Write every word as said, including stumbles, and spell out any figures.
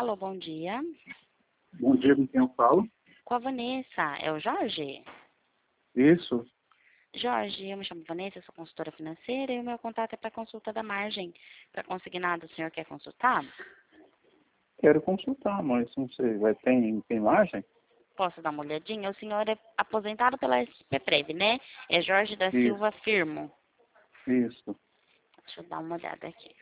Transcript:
Alô, bom dia. Bom dia, com quem eu falo? Com a Vanessa. É o Jorge? Isso. Jorge, eu me chamo Vanessa, sou consultora financeira e o meu contato é para consulta da margem. Para consignado, o senhor quer consultar? Quero consultar, mas não sei, vai tem, tem margem? Posso dar uma olhadinha? O senhor é aposentado pela S P Prev, né? É Jorge da Isso, Silva Firmo. isso. Deixa eu dar uma olhada aqui.